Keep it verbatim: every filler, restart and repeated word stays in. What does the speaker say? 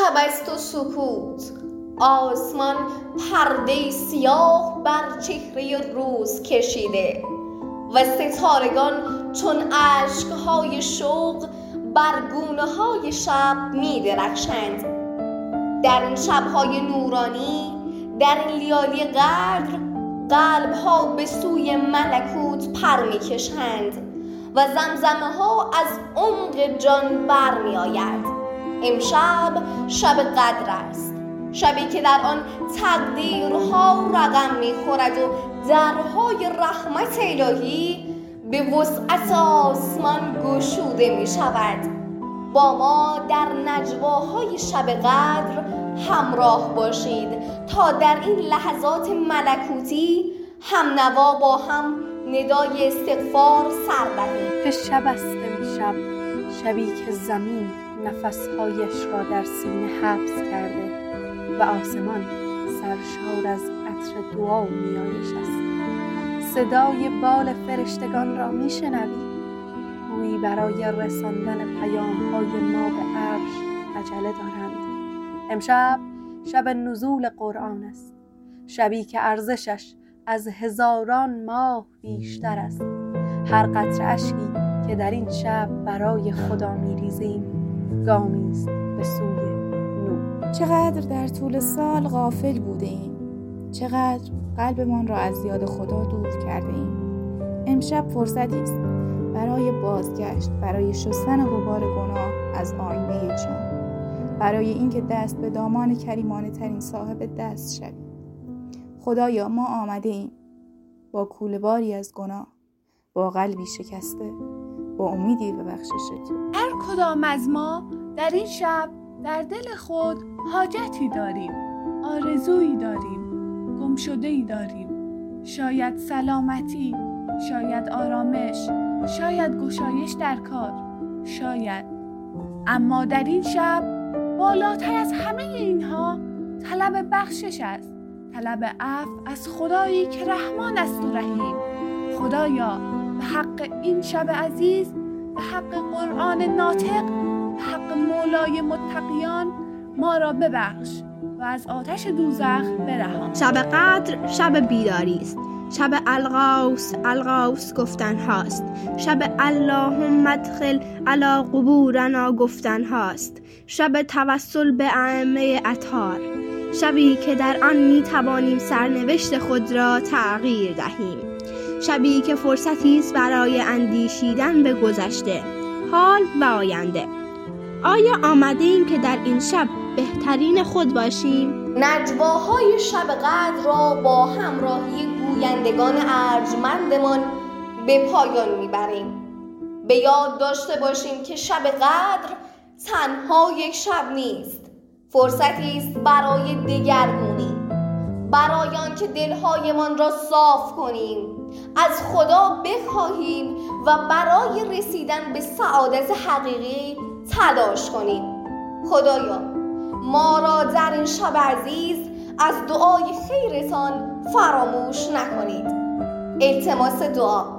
شب است و سکوت، آسمان پرده سیاه بر چهره روز کشیده و ستارگان چون اشک‌های شوق بر گونه‌های شب می درخشند. در این شب‌های نورانی، در این لیالی قدر، قلب‌ها به سوی ملکوت پر می‌کشند و زمزمه‌ها از عمق جان برمی آید. امشب شب قدر است، شبی که در آن تقدیرها رقم می‌خورد و درهای رحمت الهی به وسعت آسمان گشوده می‌شود. با ما در نجواهای شب قدر همراه باشید تا در این لحظات ملکوتی هم نوا با هم ندای استغفار سر دهیم. که شب است امشب، شبی که زمین نفسهایش را در سینه حبس کرده و آسمان سرشار از عطر دعا و نیایش است. صدای بال فرشتگان را می شنوی؟ گویی برای رساندن پیام‌های ما به عرش عجله دارند. امشب شب نزول قرآن است، شبی که ارزشش از هزاران ماه بیشتر است. هر قطره اشکی که در این شب برای خدا می‌ریزیم گامی است به سوی نور. چقدر در طول سال غافل بوده ایم، چقدر قلبمان را از یاد خدا دور کرده ایم. امشب فرصتی است برای بازگشت، برای شستن غبار گناه از آینه جان، برای اینکه دست به دامان کریمانه ترین صاحب دست شویم. خدایا ما آمده ایم با کوله‌باری از گناه، با قلبی شکسته، با امیدی به بخشش تو. هر کدام از ما در این شب در دل خود حاجتی داریم، آرزویی داریم، گمشده‌ای داریم. شاید سلامتی، شاید آرامش، شاید گشایش در کار، شاید. اما در این شب بالاتر از همه اینها طلب بخشش است، طلب عفو از خدایی که رحمان است و رحیم. خدایا به حق این شب عزیز، به حق قرآن ناطق، به حق مولای متقیان ما را ببخش و از آتش دوزخ برهان. شب قدر شب بیداری است، شب الغوث الغوث گفتن هاست، شب اللهم ادخل علی قبورنا گفتن هاست، شب توسل به ائمه اطهار، شبی که در آن می توانیم سرنوشت خود را تغییر دهیم، شبی که فرصتی است برای اندیشیدن به گذشته، حال و آینده. آیا آمده ایم که در این شب بهترین خود باشیم؟ نجواهای شب قدر را با همراهی گویندگان ارجمندمان به پایان میبریم. به یاد داشته باشیم که شب قدر تنها یک شب نیست، فرصتی است برای دگرگونی، برای آنکه دلهایمان را صاف کنیم، از خدا بخواهیم و برای رسیدن به سعادت حقیقی تلاش کنیم. خدایا ما را در این شب عزیز از دعای خیرتان فراموش نکنید. التماس دعا.